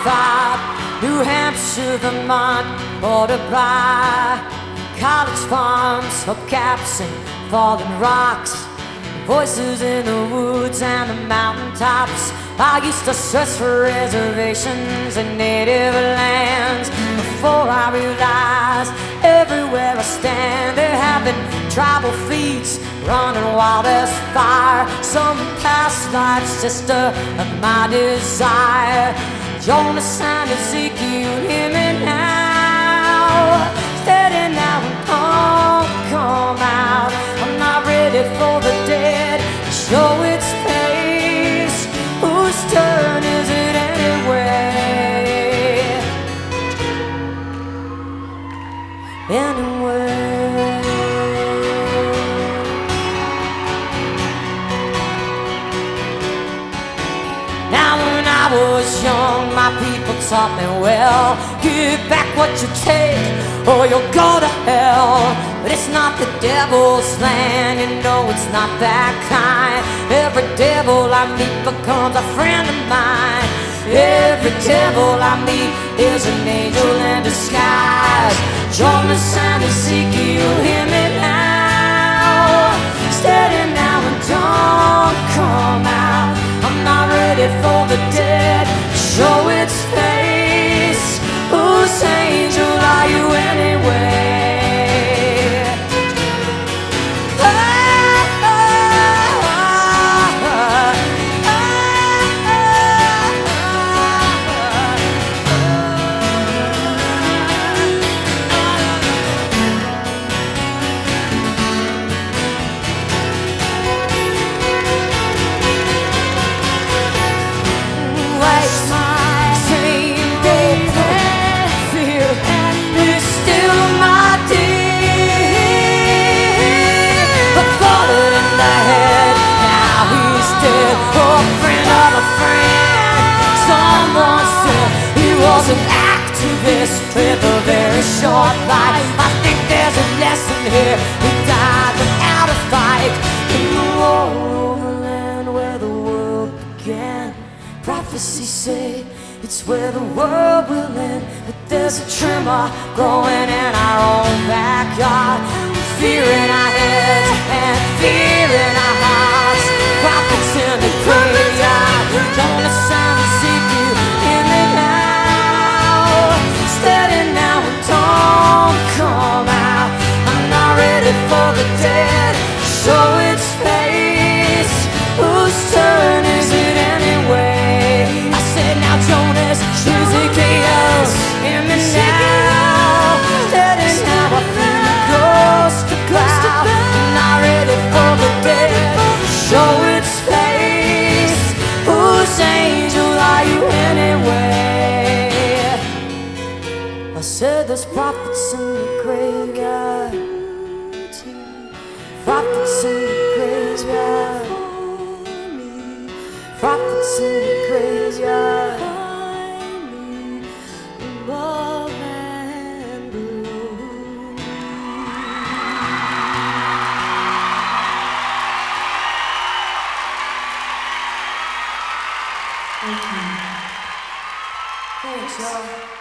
95, New Hampshire, Vermont, border by college farms, hubcaps and fallen rocks, voices in the woods and the mountaintops. I used to search for reservations in native lands before I realized everywhere I stand there have been tribal feats running wild as fire. Some past life sister of my desire. Jonas and Ezekiel, hear me now. Steady now and come out. I'm not ready for the dead to show its face. Whose turn is it anyway? Anyway. Now when I was young, my people taught me well, give back what you take or you'll go to hell. But it's not the devil's land, you know it's not that kind. Every devil I meet becomes a friend of mine. Every devil I meet is an angel in disguise. Jonas and Ezekiel, hear me now. Steady now and don't come out. I'm not ready for the dead to show its face. Whose angel are you anyway? An activist with a very short life. I think there's a lesson here. He died without a fight. In the war over land where the world began, prophecies say it's where the world will end. But there's a tremor growing in our own backyard. Fear in our heads and fear in our hearts. Prophets in the graveyard. Don't sound Ezekiel in the night. Steady now and don't come out. I'm not ready for the dead to show its face. Whose turn is it anyway? I said now Jonas, Ezekiel, hear me now. Steady now, I feel the ghost of cloud. I'm not ready for the dead to show its face. Whose angel are you anyway? I said there's prophets in the graveyard. Prophets in the graveyard. Prophets in the graveyard. Above and below. Thank you. Thanks, y'all.